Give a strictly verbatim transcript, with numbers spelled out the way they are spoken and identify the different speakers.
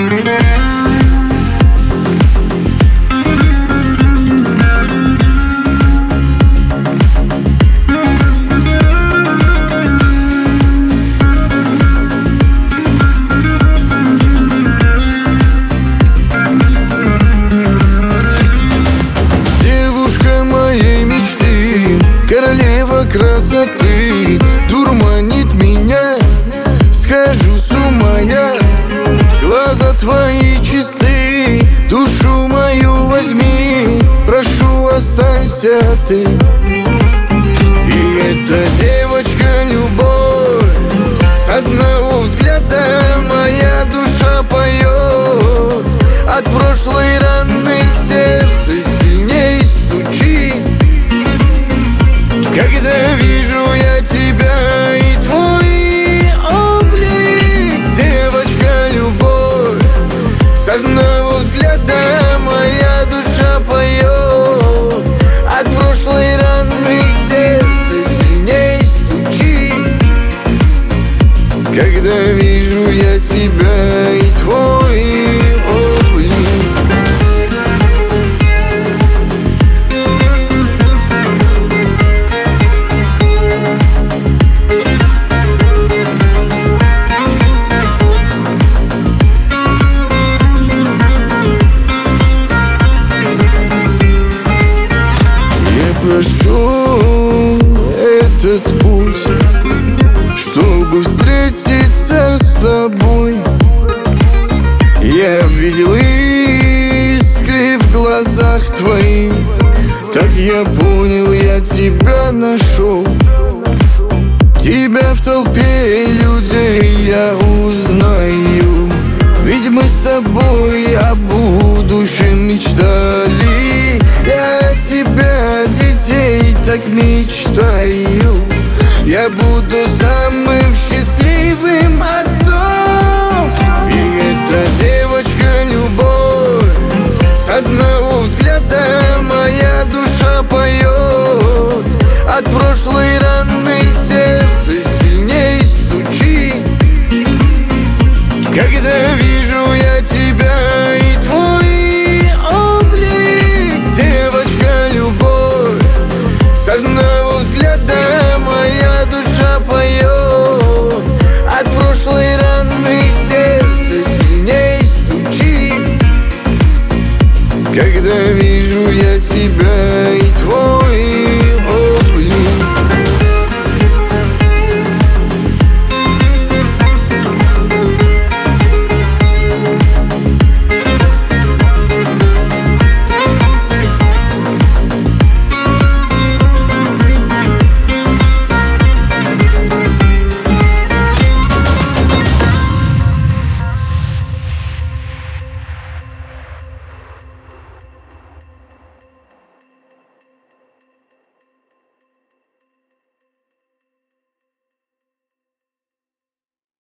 Speaker 1: Королева красоты дурманит меня, схожу с ума я. Глаза твои чисты, душу мою возьми, прошу, останься ты. И эта девочка любовь, с одного взгляда моя душа поет. От прошлой раны сердце сильней стучит, когда вижу я тебя и твой облик. Девочка любовь, с одного взгляда моя душа поет. От прошлой раны сердце сильней стучит, когда вижу я тебя и твой облик. Прошел этот путь, чтобы встретиться с тобой. Я видел искры в глазах твоих, так я понял, я тебя нашел. Тебя в толпе людей я узнаю, ведь мы с тобой о будущем мечтали. Я от тебя детей так мечтаю, я буду самым счастливым отцом. И эта девочка любовь, с одного взгляда моя душа поет. От прошлой раны